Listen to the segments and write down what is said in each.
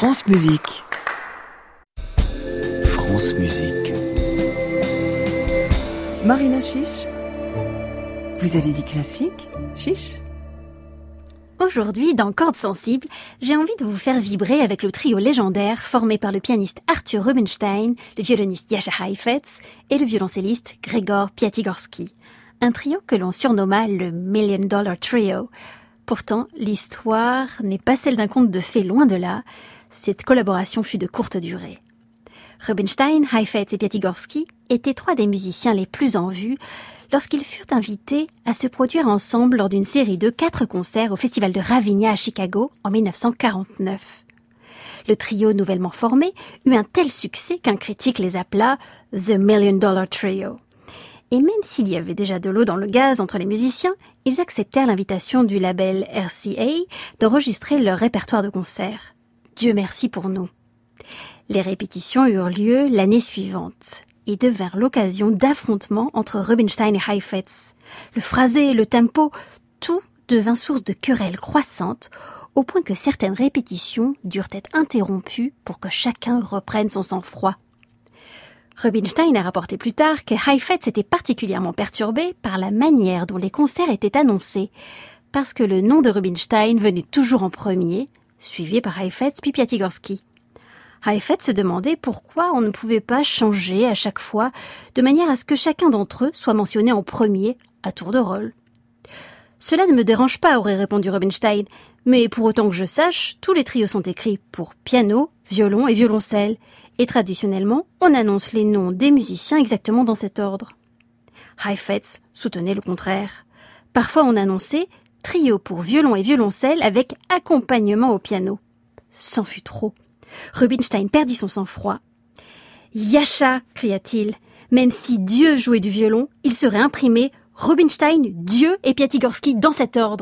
France Musique. France Musique. Marina Chiche. Vous avez dit classique, Chiche? Aujourd'hui, dans Cordes sensibles, j'ai envie de vous faire vibrer avec le trio légendaire formé par le pianiste Arthur Rubinstein, le violoniste Jascha Heifetz et le violoncelliste Gregor Piatigorsky. Un trio que l'on surnomma le Million Dollar Trio. Pourtant, l'histoire n'est pas celle d'un conte de fées, loin de là. Cette collaboration fut de courte durée. Rubinstein, Heifetz et Piatigorsky étaient trois des musiciens les plus en vue lorsqu'ils furent invités à se produire ensemble lors d'une série de 4 concerts au Festival de Ravinia à Chicago en 1949. Le trio nouvellement formé eut un tel succès qu'un critique les appela « The Million Dollar Trio ». Et même s'il y avait déjà de l'eau dans le gaz entre les musiciens, ils acceptèrent l'invitation du label RCA d'enregistrer leur répertoire de concerts. Dieu merci pour nous. Les répétitions eurent lieu l'année suivante et devinrent l'occasion d'affrontements entre Rubinstein et Heifetz. Le phrasé et le tempo, tout devint source de querelles croissantes, au point que certaines répétitions durent être interrompues pour que chacun reprenne son sang-froid. Rubinstein a rapporté plus tard que Heifetz était particulièrement perturbé par la manière dont les concerts étaient annoncés, parce que le nom de Rubinstein venait toujours en premier, suivi par Heifetz puis Piatigorsky. Heifetz se demandait pourquoi on ne pouvait pas changer à chaque fois, de manière à ce que chacun d'entre eux soit mentionné en premier, à tour de rôle. « Cela ne me dérange pas », aurait répondu Rubinstein, « mais pour autant que je sache, tous les trios sont écrits pour piano, violon et violoncelle, et traditionnellement, on annonce les noms des musiciens exactement dans cet ordre. » Heifetz soutenait le contraire. Parfois on annonçait « trio pour violon et violoncelle avec accompagnement au piano ». C'en fut trop. Rubinstein perdit son sang-froid. « Jascha !» cria-t-il. « Même si Dieu jouait du violon, il serait imprimé Rubinstein, Dieu et Piatigorsky dans cet ordre. »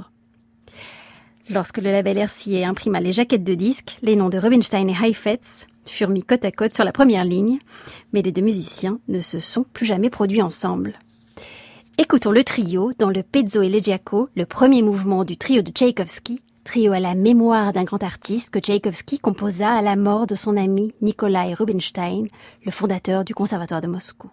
Lorsque le label RCA imprima les jaquettes de disques, les noms de Rubinstein et Heifetz furent mis côte à côte sur la première ligne, mais les deux musiciens ne se sont plus jamais produits ensemble. Écoutons le trio dans le Pezzo Elegiaco, le premier mouvement du trio de Tchaïkovski, trio à la mémoire d'un grand artiste que Tchaïkovski composa à la mort de son ami Nikolai Rubinstein, le fondateur du Conservatoire de Moscou.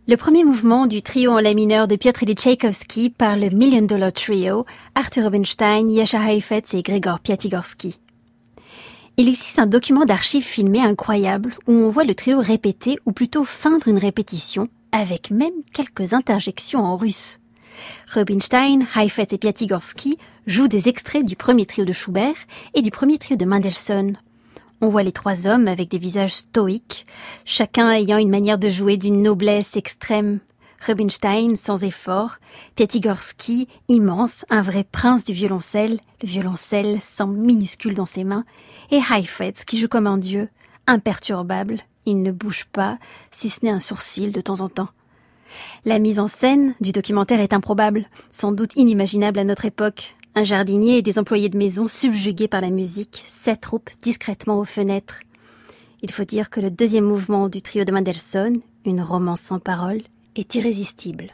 Le premier mouvement du trio en la mineur de Piotr Ilyich Tchaïkovski par le Million Dollar Trio, Arthur Rubinstein, Jascha Heifetz et Grégor Piatigorsky. Il existe un document d'archives filmé incroyable où on voit le trio répéter ou plutôt feindre une répétition avec même quelques interjections en russe. Rubinstein, Heifetz et Piatigorsky jouent des extraits du premier trio de Schubert et du premier trio de Mendelssohn. On voit les trois hommes avec des visages stoïques, chacun ayant une manière de jouer d'une noblesse extrême. Rubinstein, sans effort, Piatigorsky, immense, un vrai prince du violoncelle, le violoncelle semble minuscule dans ses mains, et Heifetz, qui joue comme un dieu, imperturbable, il ne bouge pas, si ce n'est un sourcil de temps en temps. La mise en scène du documentaire est improbable, sans doute inimaginable à notre époque. Un jardinier et des employés de maison subjugués par la musique s'attroupent discrètement aux fenêtres. Il faut dire que le deuxième mouvement du trio de Mendelssohn, une romance sans paroles, est irrésistible.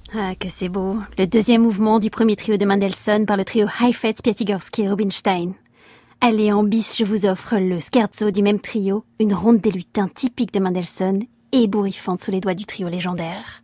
Ah, que c'est beau. Le deuxième mouvement du premier trio de Mendelssohn par le trio Heifetz, Piatigorsky et Rubinstein. Allez, en bis, je vous offre le scherzo du même trio, une ronde des lutins typique de Mendelssohn, ébouriffante sous les doigts du trio légendaire.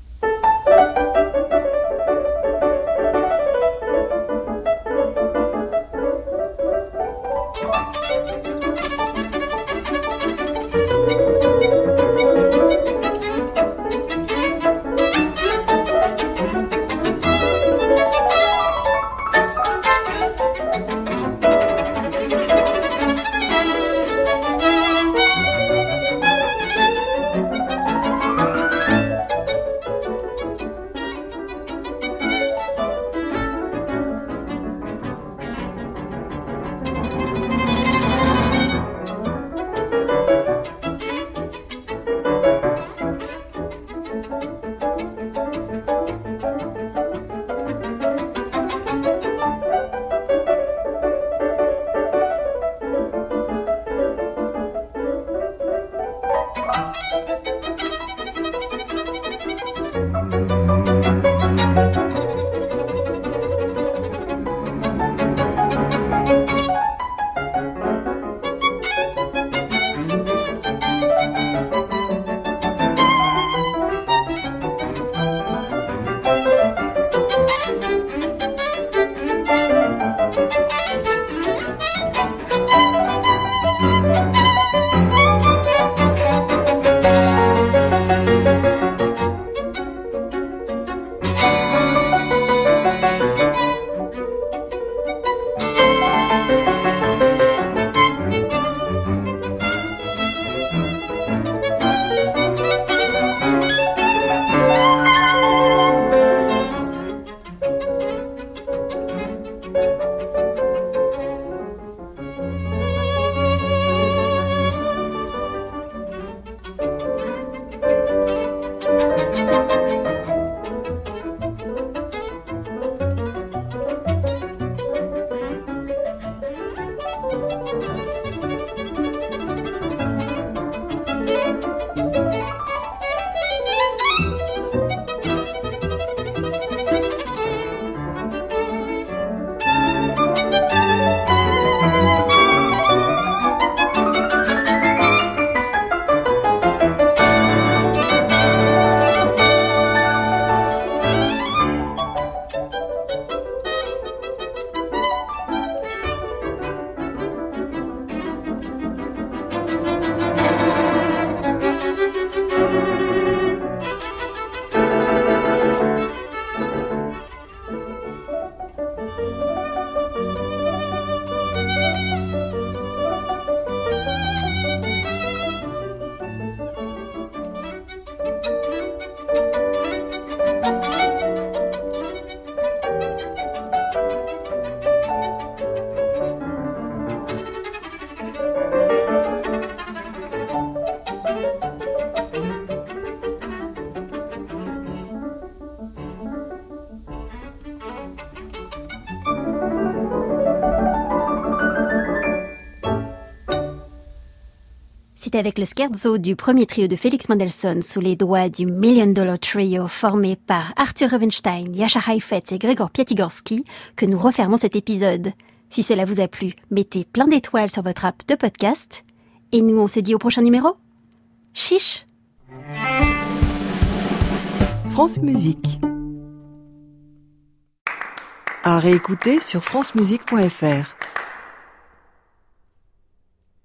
C'est avec le scherzo du premier trio de Félix Mendelssohn sous les doigts du Million Dollar Trio formé par Arthur Rubinstein, Jascha Heifetz et Gregor Piatigorsky que nous refermons cet épisode. Si cela vous a plu, mettez plein d'étoiles sur votre app de podcast. Et nous, on se dit au prochain numéro. Chiche! France Musique. À réécouter sur francemusique.fr.